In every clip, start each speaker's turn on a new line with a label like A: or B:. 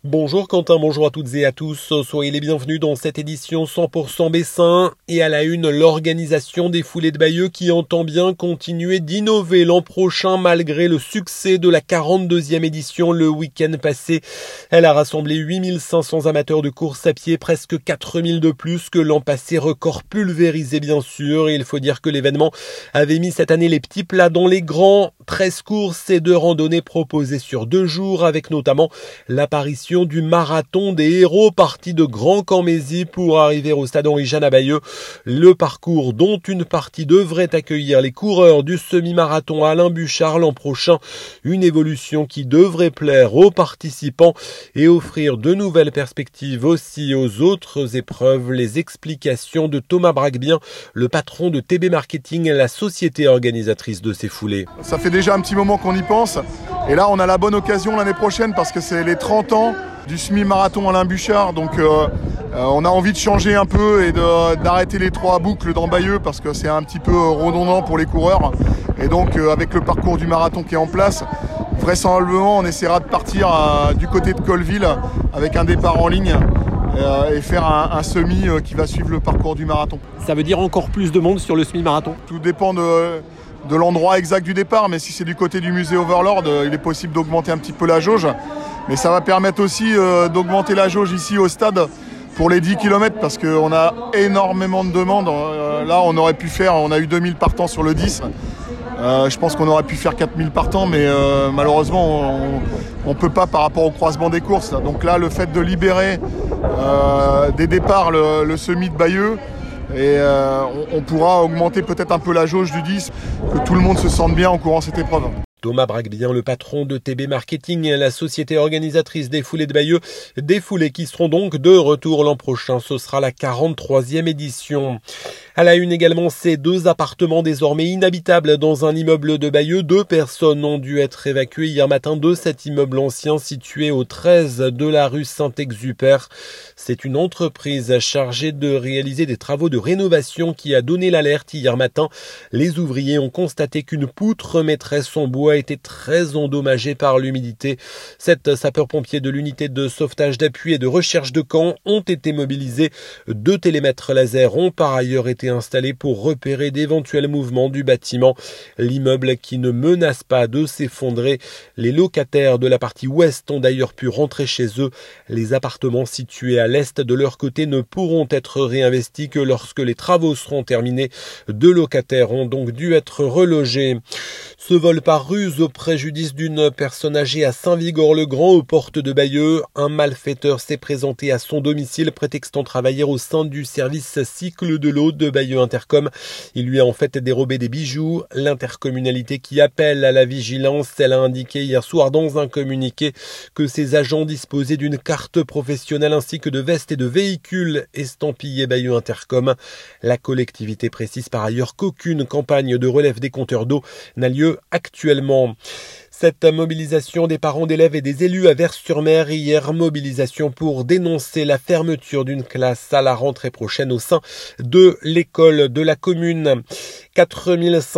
A: Bonjour Quentin, bonjour à toutes et à tous, soyez les bienvenus dans cette édition 100% Bessin et à la une, l'organisation des foulées de Bayeux qui entend bien continuer d'innover l'an prochain malgré le succès de la 42e édition le week-end passé. Elle a rassemblé 8500 amateurs de course à pied, presque 4000 de plus que l'an passé, record pulvérisé bien sûr. Et il faut dire que l'événement avait mis cette année les petits plats dans les grands, 13 courses et 2 randonnées proposées sur 2 jours avec notamment l'apparition du marathon des héros parti de Grand-Camézy pour arriver au stade Henri-Jeanne à Bayeux. Le parcours dont une partie devrait accueillir les coureurs du semi-marathon Alain Bouchard l'an prochain. Une évolution qui devrait plaire aux participants et offrir de nouvelles perspectives aussi aux autres épreuves. Les explications de Thomas Braquebien, le patron de TB Marketing, la société organisatrice de ces foulées.
B: Ça fait déjà un petit moment qu'on y pense. Et là, on a la bonne occasion l'année prochaine parce que c'est les 30 ans du semi-marathon Alain Bouchard. Donc on a envie de changer un peu et d'arrêter les 3 boucles dans Bayeux parce que c'est un petit peu redondant pour les coureurs. Et donc avec le parcours du marathon qui est en place, vraisemblablement on essaiera de partir du côté de Colleville avec un départ en ligne et faire un semi qui va suivre le parcours du marathon.
A: Ça veut dire encore plus de monde sur le semi-marathon?
B: Tout dépend de l'endroit exact du départ, mais si c'est du côté du musée Overlord, il est possible d'augmenter un petit peu la jauge. Mais ça va permettre aussi d'augmenter la jauge ici au stade pour les 10 km parce qu'on a énormément de demandes. Là, on a eu 2000 partants sur le 10. Je pense qu'on aurait pu faire 4000 partants, mais malheureusement, on ne peut pas par rapport au croisement des courses. Donc là, le fait de libérer des départs le semi de Bayeux, et on pourra augmenter peut-être un peu la jauge du 10, que tout le monde se sente bien en courant cette épreuve.
A: Thomas Braquebien, le patron de TB Marketing, la société organisatrice des foulées de Bayeux, des foulées qui seront donc de retour l'an prochain. Ce sera la 43e édition. À la une également, ces 2 appartements désormais inhabitables dans un immeuble de Bayeux. 2 personnes ont dû être évacuées hier matin de cet immeuble ancien situé au 13 de la rue Saint-Exupère. C'est une entreprise chargée de réaliser des travaux de rénovation qui a donné l'alerte hier matin. Les ouvriers ont constaté qu'une poutre maîtresse en bois a été très endommagée par l'humidité. 7 sapeurs-pompiers de l'unité de sauvetage d'appui et de recherche de Caen ont été mobilisés. 2 télémètres laser ont par ailleurs été installés pour repérer d'éventuels mouvements du bâtiment. L'immeuble qui ne menace pas de s'effondrer. Les locataires de la partie ouest ont d'ailleurs pu rentrer chez eux. Les appartements situés à l'est de leur côté ne pourront être réinvestis que lorsque les travaux seront terminés. 2 locataires ont donc dû être relogés. Ce vol par ruse au préjudice d'une personne âgée à Saint-Vigor-le-Grand aux portes de Bayeux. Un malfaiteur s'est présenté à son domicile prétextant travailler au sein du service cycle de l'eau de Bayeux Intercom. Il lui a en fait dérobé des bijoux. L'intercommunalité qui appelle à la vigilance, elle a indiqué hier soir dans un communiqué que ses agents disposaient d'une carte professionnelle ainsi que de vestes et de véhicules estampillés Bayeux Intercom. La collectivité précise par ailleurs qu'aucune campagne de relève des compteurs d'eau n'a lieu actuellement. Cette mobilisation des parents d'élèves et des élus à Vers-sur-Mer hier, mobilisation pour dénoncer la fermeture d'une classe à la rentrée prochaine au sein de l'école de la commune. 4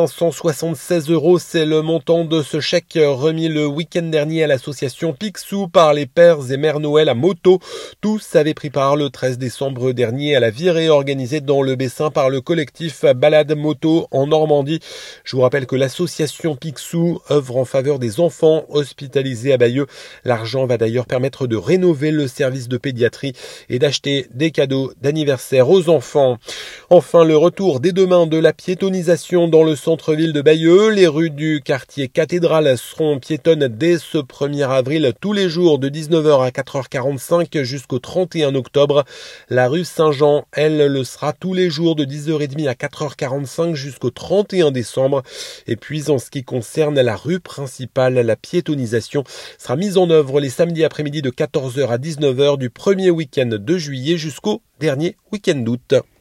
A: 576 €, c'est le montant de ce chèque remis le week-end dernier à l'association Picsou par les pères et mères Noël à moto. Tous avaient pris part le 13 décembre dernier à la virée organisée dans le Bessin par le collectif Balade Moto en Normandie. Je vous rappelle que l'association Picsou œuvre en faveur des enfants hospitalisés à Bayeux. L'argent va d'ailleurs permettre de rénover le service de pédiatrie et d'acheter des cadeaux d'anniversaire aux enfants. Enfin, le retour dès demain de la piétonisation dans le centre-ville de Bayeux. Les rues du quartier Cathédrale seront piétonnes dès ce 1er avril tous les jours de 19h à 4h45 jusqu'au 31 octobre. La rue Saint-Jean, elle, le sera tous les jours de 10h30 à 4h45 jusqu'au 31 décembre. Et puis en ce qui concerne la rue principale, la piétonisation sera mise en œuvre les samedis après-midi de 14h à 19h du premier week-end de juillet jusqu'au dernier week-end d'août.